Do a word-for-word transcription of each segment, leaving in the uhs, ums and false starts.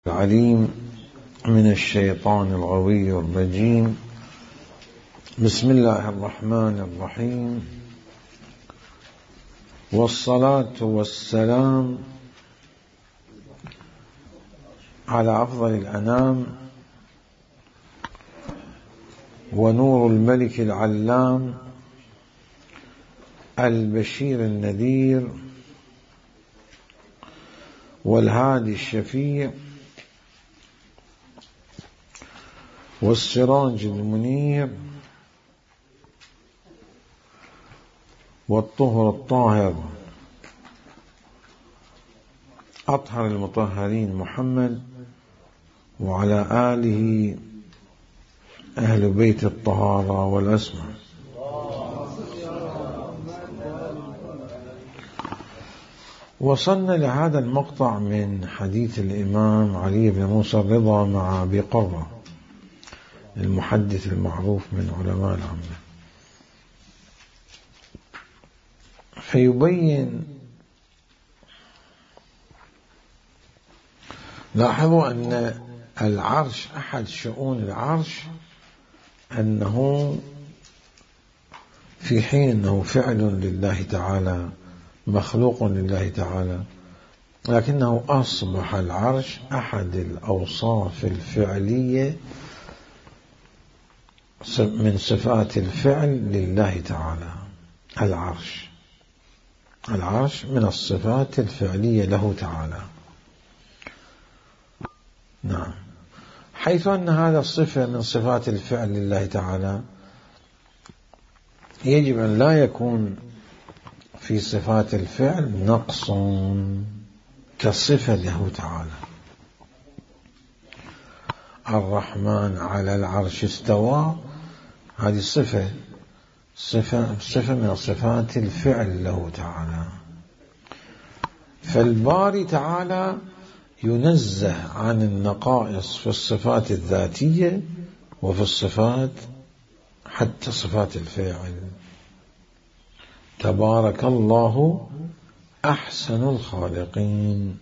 العليم من الشيطان الغوي الرجيم. بسم الله الرحمن الرحيم، والصلاة والسلام على أفضل الأنام ونور الملك العلام البشير النذير والهادي الشفيع والسراج المنير والطهر الطاهر أطهر المطهرين محمد وعلى آله أهل بيت الطهارة والأسماء. وصلنا لهذا المقطع من حديث الإمام علي بن موسى الرضا مع أبي قرة المحدث المعروف من علماء العامة، فيبين لاحظوا أن العرش أحد شؤون العرش أنه في حين أنه فعل لله تعالى مخلوق لله تعالى، لكنه أصبح العرش أحد الأوصاف الفعلية من صفات الفعل لله تعالى. العرش العرش من الصفات الفعلية له تعالى. نعم، حيث أن هذا الصفة من صفات الفعل لله تعالى يجب أن لا يكون في صفات الفعل نقص كالصفة له تعالى. الرحمن على العرش استوى، هذه الصفة صفة, صفة من صفات الفعل له تعالى. فالباري تعالى ينزه عن النقائص في الصفات الذاتية وفي الصفات حتى صفات الفعل. تبارك الله أحسن الخالقين،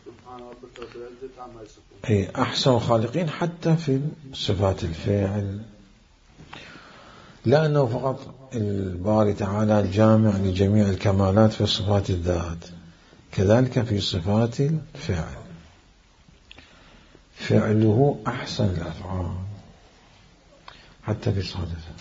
أي أحسن الخالقين حتى في صفات الفعل، لأنه فقط الباري تعالى جامع لجميع الكمالات في صفات الذات، كذلك في صفات الفعل فعله أحسن الأفعال حتى في صفات الفعل.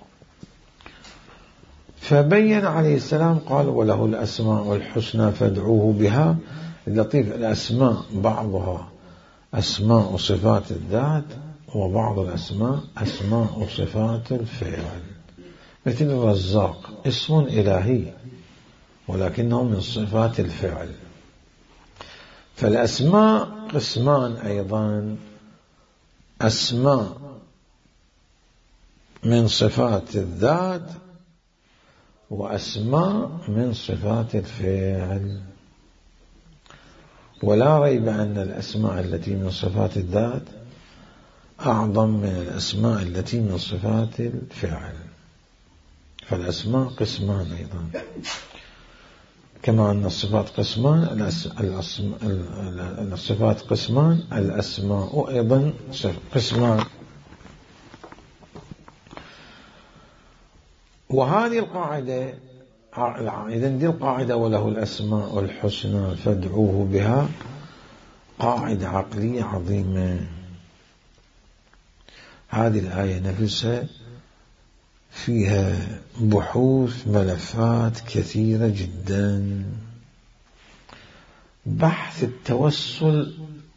فبين عليه السلام قال وله الأسماء الحسنى فادعوه بها. اللطيف، الأسماء بعضها أسماء صفات الذات وبعض الأسماء أسماء صفات الفعل، مثل الرزاق اسم إلهي ولكنه من صفات الفعل. فالأسماء قسمان أيضا، أسماء من صفات الذات وأسماء من صفات الفعل. ولا ريب أن الأسماء التي من صفات الذات أعظم من الأسماء التي من صفات الفعل. فالأسماء قسمان أيضا، كما أن الصفات قسمان الصفات قسمان الأسماء أيضا قسمان. وهذه القاعدة إذن دي القاعدة وله الأسماء الحسنى فادعوه بها قاعدة عقلية عظيمة. هذه الآية نفسها فيها بحوث ملفات كثيرة جدا. بحث التوسل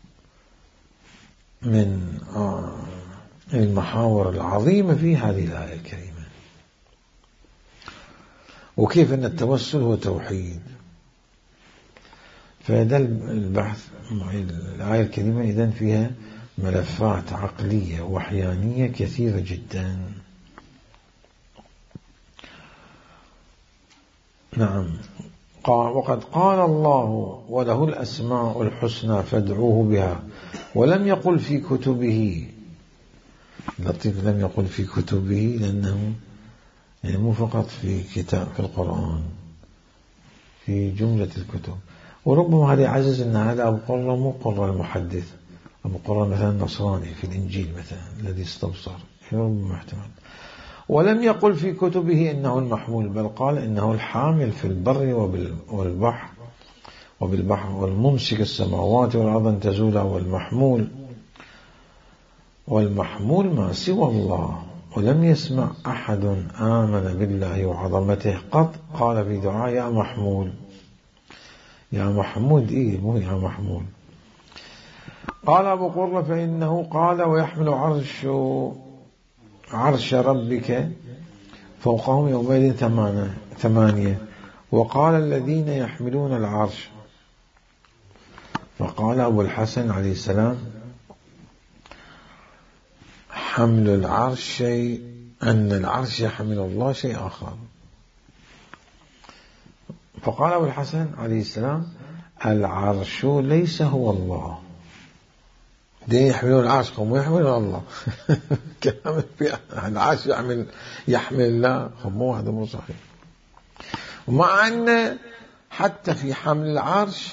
من المحاور العظيمة في هذه الآية الكريمة، وكيف أن التوسل هو توحيد. فهذا البحث الآية الكريمة إذن فيها ملفات عقلية وحيانية كثيرة جدا. نعم، وقد قال الله وله الأسماء الحسنى فادعوه بها، ولم يقل في كتبه. لطيف، لم يقل في كتبه لأنه يعني مو فقط في كتاب في القرآن، في جملة الكتب. وربما هذا يعزز أن هذا أبو قرة مو قرة المحدث، أبو قرة مثلا نصراني في الإنجيل مثلا الذي استبصر، ربما احتمال. ولم يقل في كتبه إنه المحمول، بل قال إنه الحامل في البر والبحر وبالبحر والممسك السماوات والأرض أن تزولا، والمحمول والمحمول ما سوى الله. ولم يسمع أحد آمن بالله وعظمته قط قال في دعاء يا محمول. يا محمود إيه مو يا محمول. قال أبو قرة فإنه قال ويحمل عرش عرش ربك فوقهم يومئذ ثمانية. وقال الذين يحملون العرش. فقال أبو الحسن عليه السلام حمل العرش شيء، أن العرش يحمل الله شيء آخر. فقال أبو الحسن عليه السلام العرش ليس هو الله. دي يحملون العرش هم يحملون الله. كلام العرش يحمل يحمل الله هم هذا مو صحيح. ومع أن حتى في حمل العرش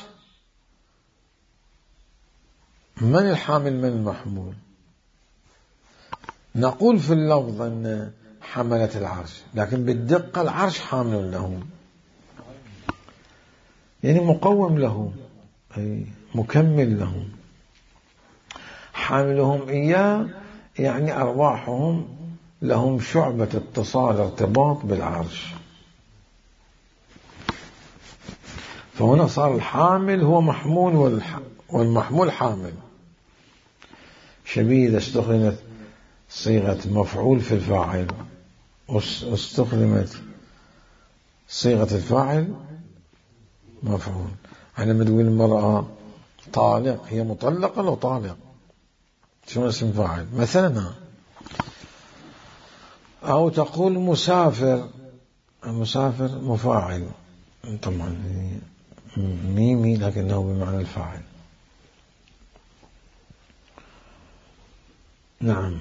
من الحامل من المحمول؟ نقول في اللفظ أن حملة العرش، لكن بالدقة العرش حامل لهم، يعني مقوم لهم، أي مكمل لهم. حاملهم إياه يعني أرواحهم لهم شعبة اتصال ارتباط بالعرش. فهنا صار الحامل هو محمول والمحمول حامل. شبيه إذا استخدمت صيغة مفعول في الفاعل واستخدمت صيغة الفاعل مفعول. عندما تقول المرأة طالق هي مطلقة لو طالق شو اسم فاعل مثلا. أو تقول مسافر، مسافر مفاعل طبعا ميمي لكنه بمعنى الفاعل. نعم.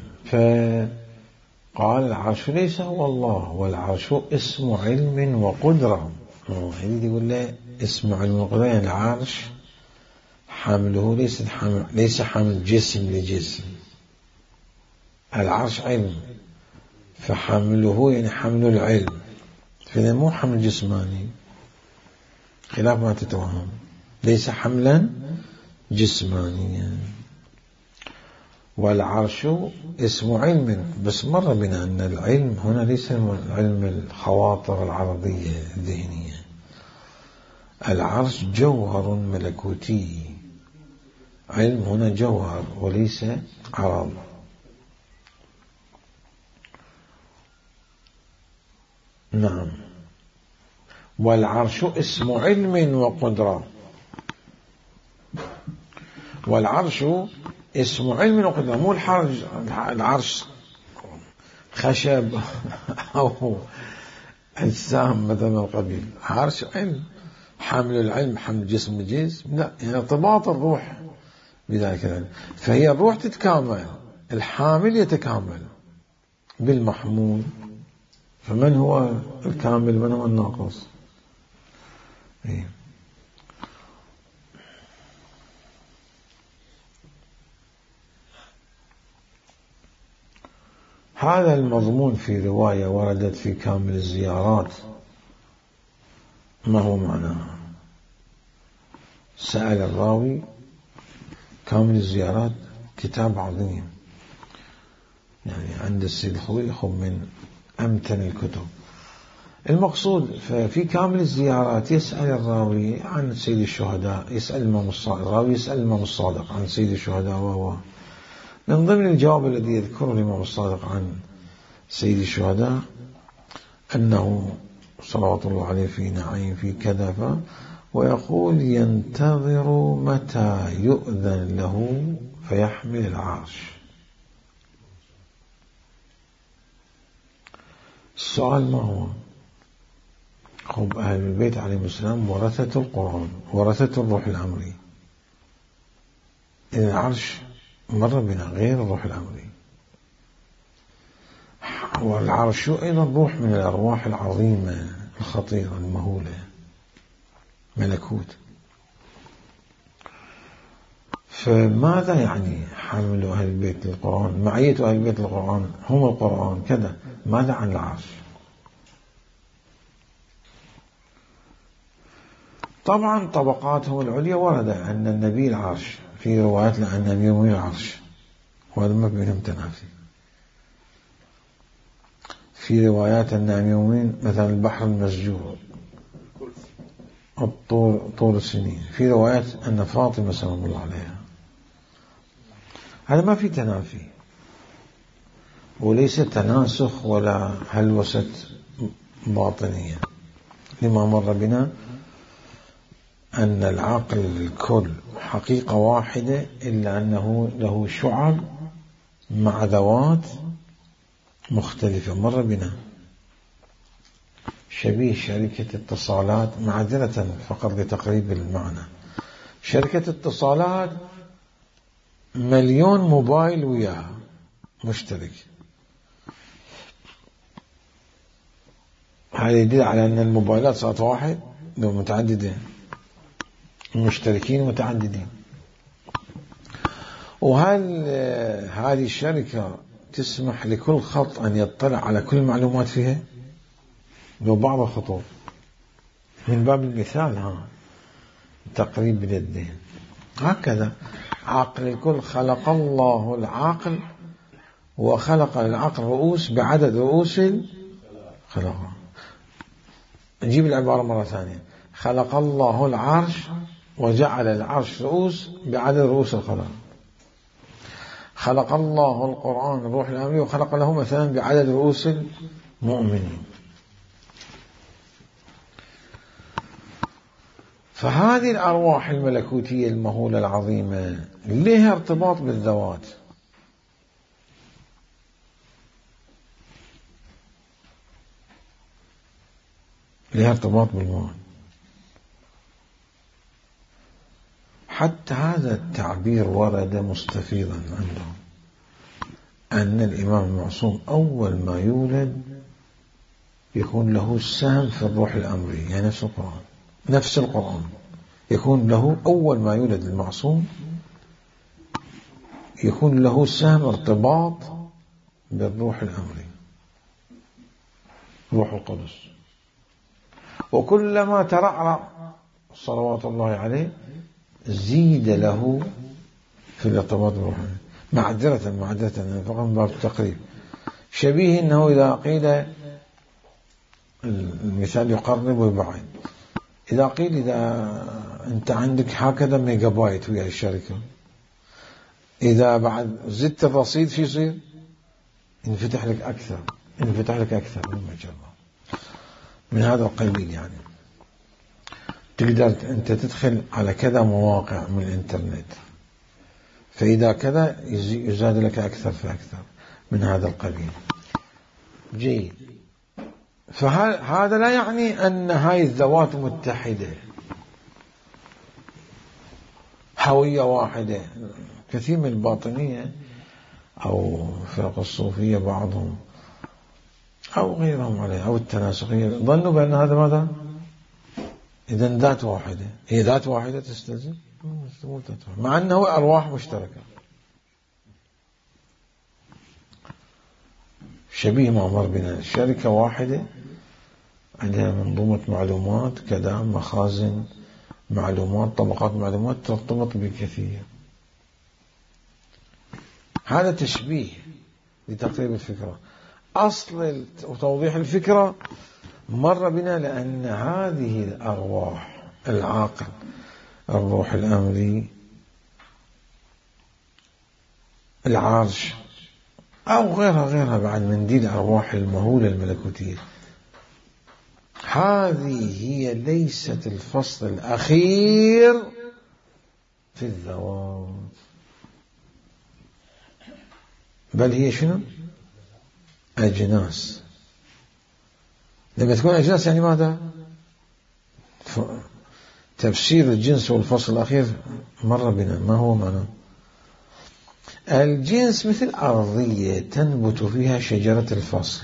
فقال العرش ليس هو الله، والعرش اسم علم وقدرة. هذه يقول له اسم علم وقدرة، يعني العرش حمله ليس حمل ليس حمل جسم لجسم. العرش علم، فحمله يعني حمل العلم، فإذا مو حمل جسماني خلاف ما تتوهم، ليس حملا جسمانيا. والعرش اسم علم، بس مر بنا أن العلم هنا ليس علم الخواطر العرضية الذهنية. العرش جوهر ملكوتي، علم هنا جوهر وليس عرض. نعم. والعرش اسم علم وقدرة. والعرش اسم علم وقدرة، مو الحرج العرش خشب أو أجسام مثلا القبيل. عرش علم، حامل العلم حمل جسم جسم، لا، يعني ارتباط الروح بذلك العلم. فهي الروح تتكامل، الحامل يتكامل بالمحمول. فمن هو الكامل من هو الناقص؟ إيه. هذا المضمون في رواية وردت في كامل الزيارات، ما هو معناها؟ سأل الراوي. كامل الزيارات كتاب عظيم، يعني عند السيد الخوئي هو من أمتن الكتب. المقصود في كامل الزيارات يسأل الراوي عن سيد الشهداء، يسأل الإمام الصادق، الراوي يسأل الإمام الصادق عن سيد الشهداء. وهو من ضمن الجواب الذي يذكره الإمام الصادق عن سيد الشهداء أنه صلوات الله عليه في نعيم في كذا، ويقول ينتظر متى يؤذن له فيحمل العرش. السؤال ما هو؟ خب أهل البيت عليهم السلام ورثة القرآن، ورثة الروح الأمري. إن العرش مر بنا غير الروح الأمري، والعرش أيضا روح من الأرواح العظيمة الخطيرة المهولة، ملكوت. فماذا يعني حمل أهل البيت للقرآن؟ معية أهل البيت للقرآن هم القرآن كذا. ماذا عن العرش؟ طبعا طبقاتهم العليا ورد أن النبي العرش، في روايات لأن النبي العرش، وهذا ما بينهم تنافي. في روايات أن يومين مثلا البحر المسجور الطول طول السنين. في روايات أن فاطمة سلام الله عليها. هذا ما في تنافي، وليس تناسخ ولا هلوسة باطنية. لما مر بنا أن العقل الكل حقيقة واحدة، إلا أنه له شعب مع ذوات مختلفة. مر بنا شبيه شركة اتصالات، معذرة فقط لتقريب المعنى. شركة اتصالات مليون موبايل وياها مشترك، هذا يدل على أن الموبايلات صارت واحد لو متعددة، مشتركين متعددين. وهل هذه الشركة تسمح لكل خط أن يطلع على كل المعلومات فيها؟ لو بعض الخطوط من باب المثال، ها تقريب باليدين. هكذا عقل الكل خلق الله العقل، وخلق العقل رؤوس بعدد رؤوس خلقه. نجيب العبارة مرة ثانية: خلق الله العرش وجعل العرش رؤوس بعدد رؤوس الخلق. خلق الله القرآن الروح الأمري وخلق له مثلا بعدد رؤوس المؤمنين. فهذه الأرواح الملكوتية المهولة العظيمة لها ارتباط بالذوات. لها ارتباط بالموت. حتى هذا التعبير ورد مستفيضا عندهم، أن الإمام المعصوم أول ما يولد يكون له السهم في الروح الأمري، يعني نفس القرآن، نفس القرآن يكون له أول ما يولد المعصوم يكون له سهم ارتباط بالروح الأمري، روح القدس. وكلما ترعرع صلوات الله عليه زيد له في الارتباط بالروح. معذرة معذرة فقط من باب التقريب. شبيه أنه إذا قيل، المثال يقرب ويبعد، إذا قيل إذا أنت عندك هكذا ميجا بايت ويا الشركة، إذا بعد زدت الرصيد في يصير؟ ينفتح لك أكثر، ينفتح لك أكثر من مجرد من هذا القبيل. يعني تقدر أنت تدخل على كذا مواقع من الإنترنت، فإذا كذا يزاد لك أكثر فأكثر من هذا القبيل. جيد. فهذا لا يعني أن هاي الذوات متحدة هوية واحدة. كثير من الباطنية أو فرق الصوفية بعضهم أو غيرهم عليه أو التناسخية ظنوا بأن هذا ماذا؟ إذن ذات واحدة. هي ذات واحدة تستلزم، مع أنه أرواح مشتركة. شبيه ما مر بنا، الشركة واحدة عندها منظومة معلومات كذا، مخازن معلومات، طبقات معلومات ترتبط بالكثير. هذا تشبيه لتقريب الفكرة. أصل وتوضيح الفكرة مر بنا، لأن هذه الأرواح، العاقل، الروح الأمري، العرش أو غيرها غيرها بعد من دي الأرواح المهولة الملكوتية، هذه هي ليست الفصل الأخير في الذوات، بل هي شنو؟ أجناس. لما تكون أجناس يعني ماذا؟ تفسير الجنس والفصل الأخير مر بنا، ما هو معناه؟ الجنس مثل أرضية تنبت فيها شجرة الفصل.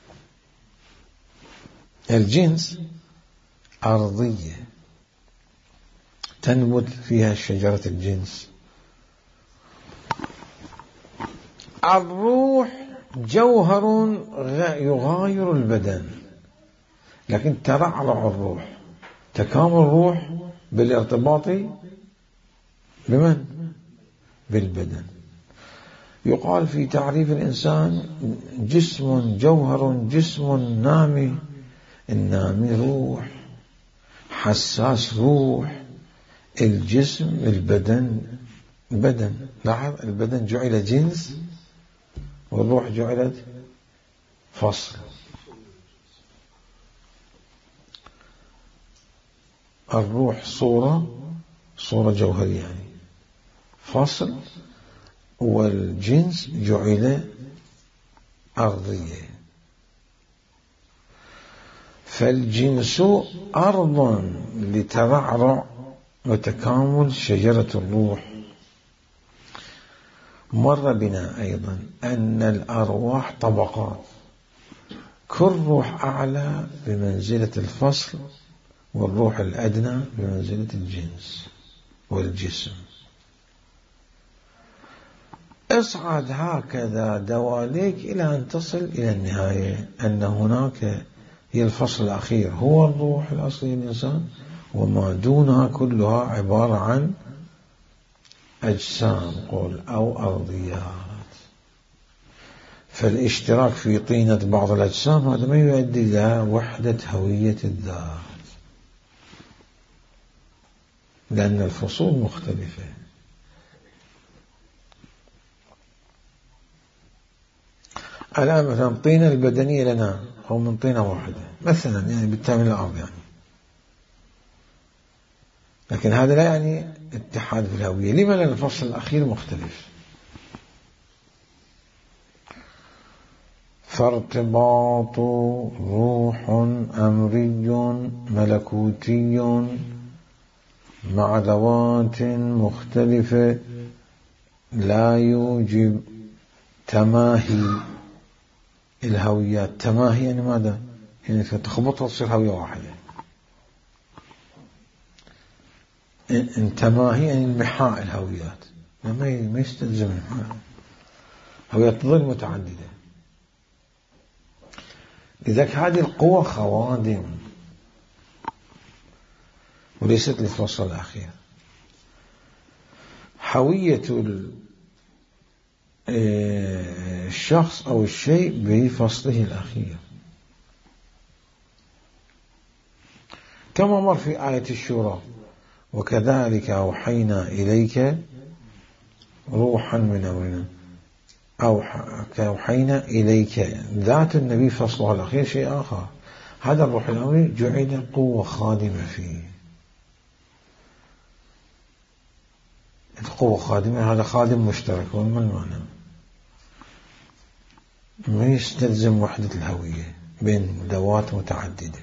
الجنس أرضية تنبت فيها شجرة الجنس، الروح جوهر يغاير البدن، لكن ترعرع الروح، تكامل الروح بالارتباط بمن؟ بالبدن. يقال في تعريف الإنسان جسم جوهر، جسم نامي، النامي روح، حساس روح، الجسم البدن بدن. لاحظ البدن جعل جنس والروح جعلت فصل. الروح صورة صورة جوهرية يعني فصل، والجنس جعل أرضية. فالجنس أرض لترعرع وتكامل شجرة الروح. مر بنا أيضا أن الأرواح طبقات، كل روح أعلى بمنزلة الفصل، والروح الأدنى بمنزلة الجنس والجسم. اصعد هكذا دواليك إلى أن تصل إلى النهاية، أن هناك هي الفصل الأخير هو الروح الأصلي للإنسان، وما دونها كلها عبارة عن أجسام قل أو أرضيات. فالاشتراك في طينة بعض الأجسام هذا ما يؤدي إلى وحدة هوية الذات، لأن الفصول مختلفة. الآن مثلا الطينة البدنية لنا هو من طينة واحدة مثلا، يعني بالتامل الأرض يعني، لكن هذا لا يعني اتحاد في الهوية. لما؟ لأن الفصل الأخير مختلف. فارتباط روح أمري ملكوتي مع ذوات مختلفة لا يوجب تماهي الهويات. تماهي يعني ماذا؟ يعني تخبطها تصير هوية واحدة. ان تماهي يعني انمحاء الهويات، ما يستلزم انمحاء هويات، تظل متعددة. لذلك هذه القوة خوادم وليست للفصل الأخير. هوية الشخص أو الشيء بفصله الأخير، كما مر في آية الشورى: وكذلك أوحينا إليك روحا من أمرنا. أو أوحينا إليك ذات النبي فصلها الأخير شيء آخر. هذا الروح الأمري جعل قوة خادمة فيه. القوة خادمة، هذا خادم مشترك، وما المعنى؟ ما يستلزم وحدة الهوية بين ذوات متعددة.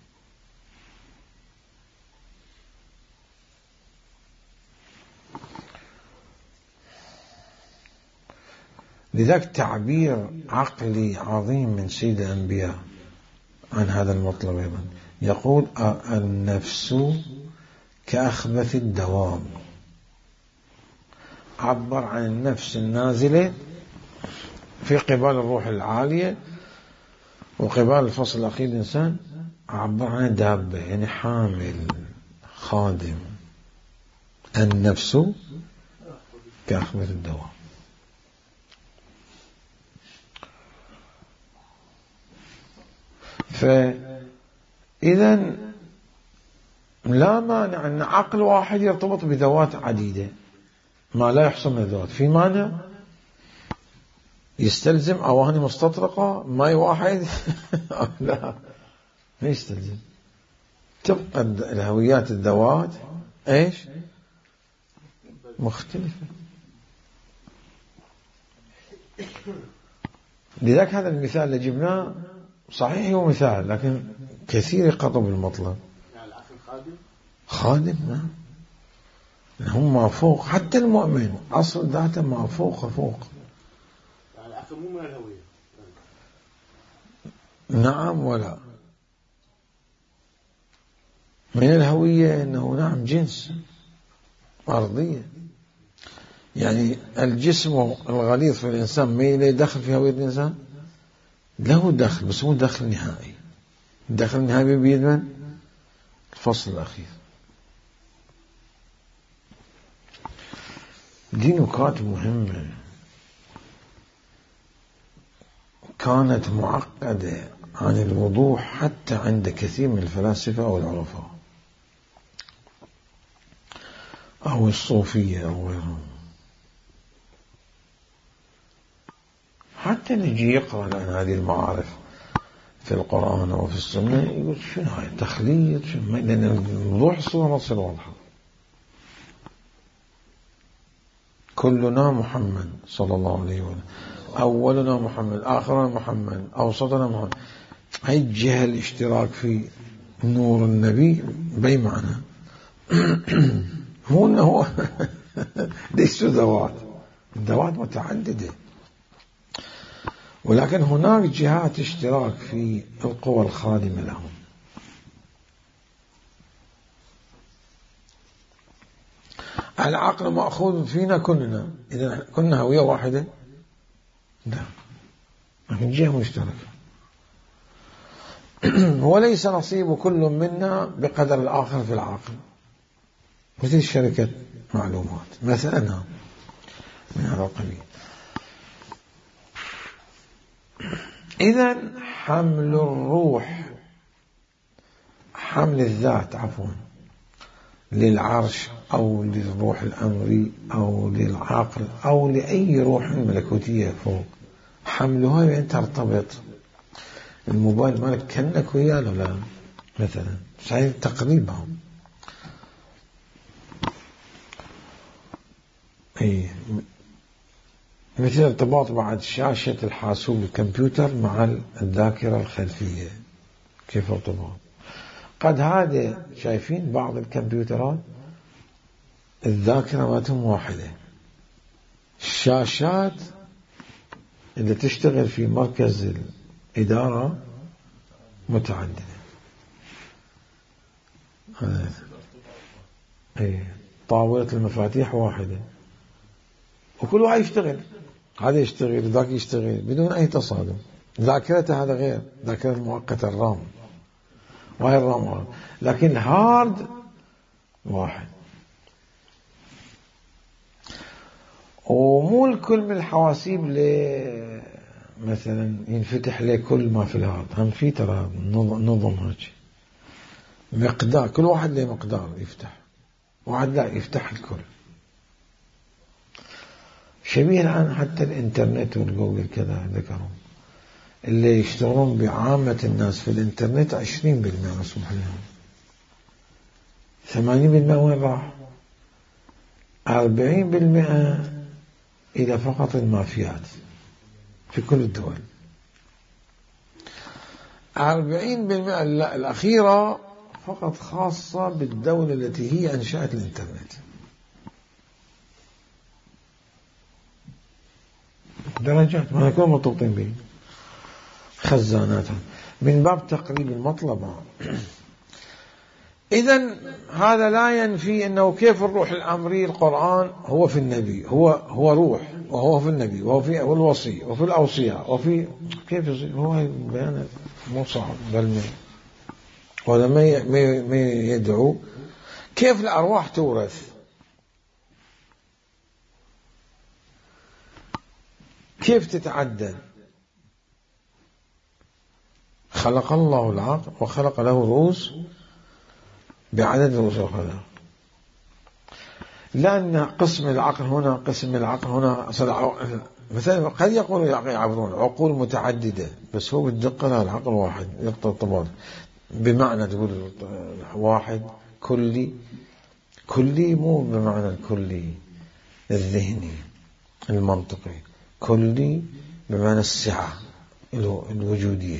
لذلك تعبير عقلي عظيم من سيد الأنبياء عن هذا المطلب أيضا، يقول: النفس كأخبث الدواب. عبر عن النفس النازلة في قبال الروح العالية، وقبال الفصل الأخير الإنسان عبر عن دابة، يعني حامل خادم. النفس كأخبث الدواب. فإذا لا مانع أن عقل واحد يرتبط بذوات عديدة، ما لا يحصل من الذوات. في مانع؟ يستلزم أواني مستطرقة ماء واحد؟ لا، ما يستلزم. تبقى الهويات الذوات ايش؟ مختلفة. لذلك هذا المثال اللي جبناه صحيح هو مثال، لكن كثير يقطب المطلب. يعني العقل خادم خادم نعم، هم ما فوق. حتى المؤمن أصل ذاته ما فوق فوق. يعني العقل مو من الهوية. نعم ولا من الهوية، إنه نعم جنس أرضية. يعني الجسم الغليظ في الإنسان ما له دخل في هوية الإنسان؟ له دخل بس مو دخل نهائي. الدخل النهائي بيد من؟ الفصل الأخير. دي نكات مهمة كانت معقدة عن الوضوح حتى عند كثير من الفلاسفة والعرفاء أو الصوفية أو غيرهم. حتى نجي يقرأ لأن هذه المعارف في القرآن وفي السنة يقول شنو هاي تخليط، لأن الوضوح الصورة تصير واضحة. كلنا محمد صلى الله عليه وسلم، أولنا محمد، آخرنا محمد، أوسطنا محمد. هاي الجهة الاشتراك في نور النبي بأي معنى؟ مو أنه ليسوا ذوات، الذوات متعددة، ولكن هناك جهات اشتراك في القوى الخادمة لهم. العقل مأخوذ فينا كلنا، إذا كنا هوية واحدة؟ لا، لكن جهة مشتركة. وليس نصيب كل منا بقدر الآخر في العقل، مثل شركة معلومات مثلا من هذا القبيل. إذن حمل الروح، حمل الذات عفوا للعرش أو للروح الأمري أو للعقل أو لأي روح ملكوتية فوق، حملها يعني ترتبط. الموبايل مالك كأنك وياه لا مثلا، صحيح تقريبا. أي مثل ارتباط بعد شاشة الحاسوب الكمبيوتر مع الذاكرة الخلفية، كيف ارتباط؟ قد هذا شايفين بعض الكمبيوترات الذاكرة مالتهم واحدة، الشاشات اللي تشتغل في مركز الإدارة متعددة. أي طاولة المفاتيح واحدة وكل واحد يشتغل، هذا يشتغل ذاك يشتغل بدون أي تصادم. ذاكرته هذا غير ذاكرة المؤقتة الرام، وهي الرام واحد، لكن الهارد واحد. ومو الكل من الحواسيب ل مثلا ينفتح له كل ما في الهارد، هم في ترى نظم هيك مقدار، كل واحد له مقدار يفتح، واحد لا يفتح الكل. شبيه الآن حتى الإنترنت والجوجل كذا ذكروا اللي يشتغلون بعامة الناس في الإنترنت عشرين بالمئة نسمح لهم، ثمانين بالمئة وين راح؟ أربعين بالمئة إلى فقط المافيات في كل الدول، أربعين بالمئة الأخيرة فقط خاصة بالدولة التي هي أنشأت الإنترنت. درجات ما يكون مرتبطين به، خزاناتها من باب تقريب المطلب. إذن هذا لا ينفي أنه كيف الروح الأمري القرآن هو في النبي، هو هو روح وهو في النبي وهو في الوصي وفي الأوصياء وفي كيف يصير هو بيان مو صعب بل ولا ما ما يدعو. كيف الأرواح تورث؟ كيف تتعدل؟ خلق الله العقل وخلق له رؤوس بعدد رؤوس الخلق، لأن قسم العقل هنا قسم العقل هنا مثلا قد يقول يعبرون عقول متعددة، بس هو بالدقة العقل واحد يرتبط بمعنى تقول واحد كلي، كلي مو بمعنى الكلي الذهني المنطقي، كلي بمعنى السعة الوجودية.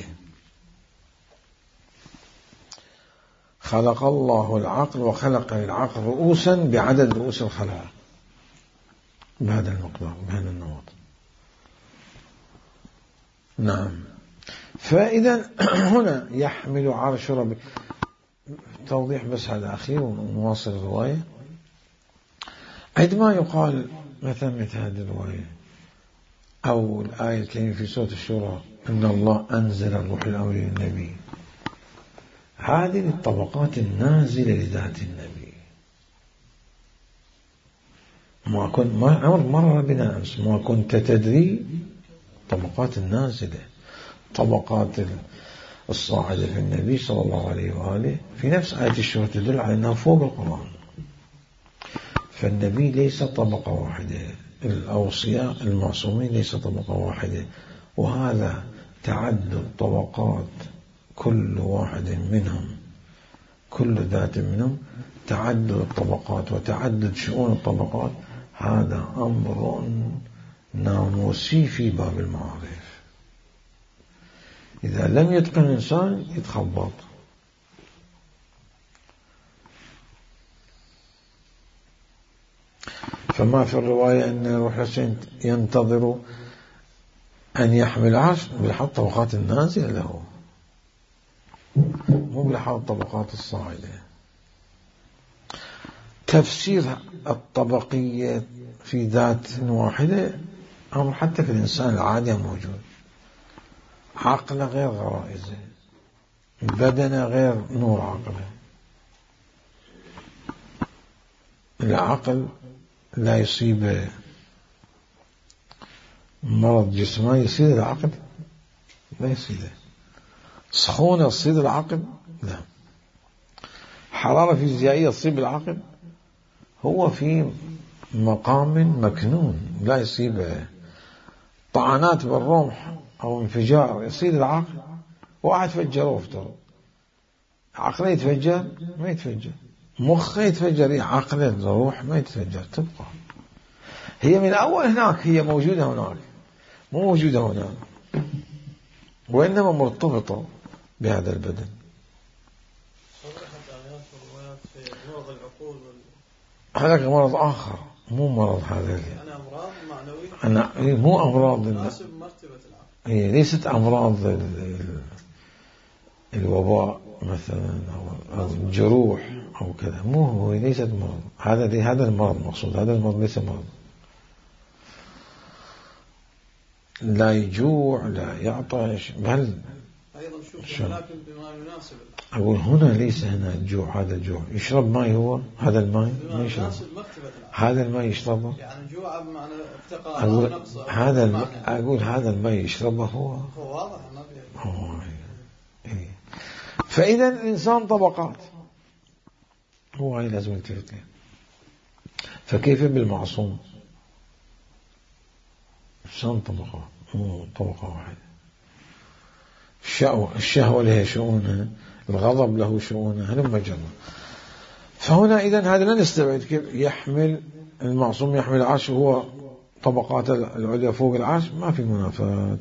خلق الله العقل وخلق العقل رؤوسا بعدد رؤوس الخلائق بهذا المقدار بهذا النمط. نعم. فإذا هنا يحمل عرش ربك. توضيح بس هذا أخير ونواصل الرواية. عندما يقال مثلا مثل هذه الرواية أو الآية الكريمة في سورة الشورى إن الله أنزل الروح الأمين للنبي. هذه الطبقات النازلة لذات النبي. ما كنت ما أمر مرة بنا أمس ما كنت تدري طبقات النازلة، طبقات الصاعدة في النبي صلى الله عليه وآله في نفس آية الشورى تدل على أنها فوق القرآن. فالنبي ليس طبقة واحدة، الأوصياء المعصومين ليس طبقة واحدة، وهذا تعدد طبقات كل واحد منهم، كل ذات منهم تعدد الطبقات وتعدد شؤون الطبقات. هذا أمر ناموسي في باب المعارف، إذا لم يتقن الإنسان يتخبط. فما في الرواية أن روح الحسين ينتظر أن يحمل عرش بلحظ طبقات النازلة له، مو بلحظ طبقات الصاعدة. تفسير الطبقية في ذات واحدة أمر حتى في الإنسان العادي موجود. عقله غير غرائزه، بدنه غير نور عقله. العقل لا يصيب مرض جسماني يصيب العقل، لا يصيبه. سخونة تصيب العقل، لا. حرارة فيزيائية تصيب العقل، هو في مقام مكنون لا يصيبه. طعنات بالرمح أو انفجار يصيب العقل، واحد فجره افترض، عقله يتفجر ما يتفجر، مخه يتفجر، عقله الروح ما يتفجر، تبقى هي من أول هناك، هي موجودة هناك مو موجودة هنا، وإنما مرتبطة بهذا البدن. هذا مرض آخر، مو مرض هذا. أنا أمراض معنوية، أنا مو أمراض، هي ليست أمراض الوباء مثلا أو الجروح أو كذا، مو هو ليست مرض. هذا هذا المرض مقصود، هذا المرض ليس مرض. لا يجوع لا يعطش، بل أيضا شوف لكن بما يناسب. أقول هنا ليس هنا الجوع، هذا الجوع يشرب ماء، هو هذا الماء ما يشرب، هذا الماء يشربه. يعني جوع بمعنى افتقار أقول أو نقص. هذا أقول هذا الماء يشربه هو. هو واضح ما في. هو إيه. فإذا الإنسان طبقات، هو هاي لازم يلتفت له. فكيف بالمعصوم؟ الإنسان طبقات مو طبقة واحدة. الشهوة لها شؤونها، الغضب له شؤونها، هلما جرى. فهنا إذن هذا لا نستبعد كيف يحمل المعصوم يحمل العرش وهو طبقات العليا فوق العرش، ما في منافاة.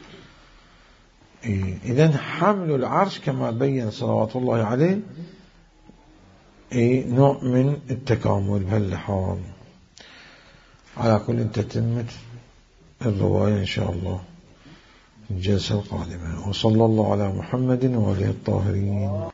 إيه. إذن حمل العرش كما بين صلوات الله عليه إيه نوع من التكامل بهاللحاظ. على كل تتمت الرواية إن شاء الله الجلسة القادمة. وصلى الله على محمد وآله الطاهرين.